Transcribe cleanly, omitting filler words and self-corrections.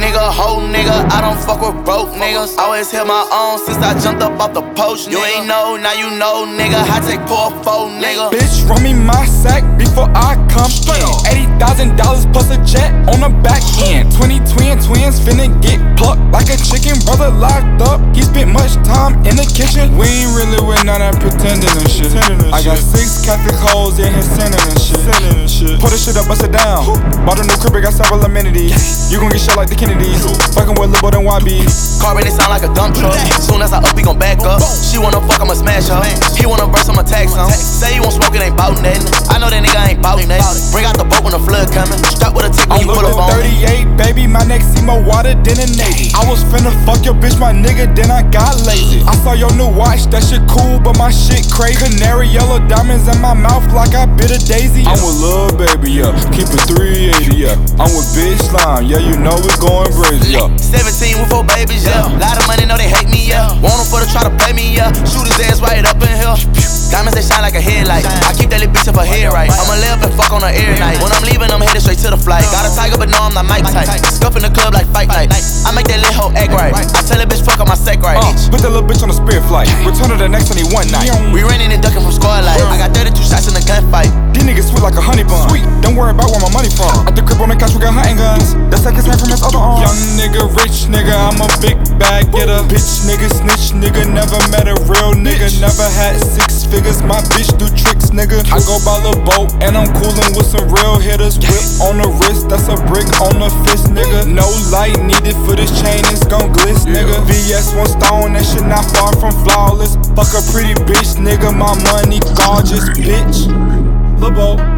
nigga, hoe nigga. I don't fuck with broke niggas. Always held my own since I jumped up off the post. You ain't know, now you know, nigga. I take poor foe, nigga. Bitch, run me my sack before I come in. $80,000 plus a jet on the back end. 20 twins finna get plucked like a chicken. Brother locked up, he spent much time in the kitchen. We ain't really with none of that pretending and shit. I got 6 Catholic hoes in here sinning and shit. Put the shit up, bust it down. Bought a new crib, got several amenities. You gon' get shot like the Kennedys. Fucking with Lil' than YB. Car ready sound like a dump truck. Soon as I up, he gon' back up. She wanna fuck, I'ma smash her. He wanna verse, I'ma tag some. Say he won't smoke, it ain't bout nothing. I know that nigga ain't bout nothing. Bring out the boat when the flood coming. Strap with a tick when you pull up on 38, baby, my neck see more water than a Navy. I was finna fuck your bitch, my nigga, then I got lazy. I saw your new watch, that shit cool, but my shit crazy. Canary yellow diamonds in my mouth like I bit a daisy. I'm with Lil' Baby, yeah, keep it 380, yeah. I'm with Big Slime, yeah, you know we going crazy, yeah. 17 with 4 babies, yeah. Lot of money, know they hate me, yeah. Want them for to try to play me, yeah. Shoot his ass right up in here. Diamonds, they shine like a headlight. I keep that little bitch up her head right. I'ma lay up and fuck on her every night. When I'm leaving, I'm headed straight to the flight. Got a tiger, but no, I'm not Mike type. Scuff in the club like fight night. I make that little hoe act right. I tell that bitch fuck on my sack right. Put that little bitch on a spirit flight. Return to the next only one night. We running and ducking from squad life. I got 32 shots in the gunfight. These niggas sweet like a honey bun. Sweet, don't worry about where my money from. At the crib on the couch, we got hunting guns. The second man from his other arm. Young nigga, rich nigga, I'm a big bag getter. Bitch nigga, snitch nigga, never met a real nigga. Never had 6 figures, my bitch do tricks nigga. I go by the boat and I'm coolin' with some real hitters. Whip on the wrist, that's a brick on the fist nigga. No light needed for this chain, it's gon' glitz nigga. VS 1 stone, that shit not far from flawless. Fuck a pretty bitch nigga, my money gorgeous bitch. Lil' Bo.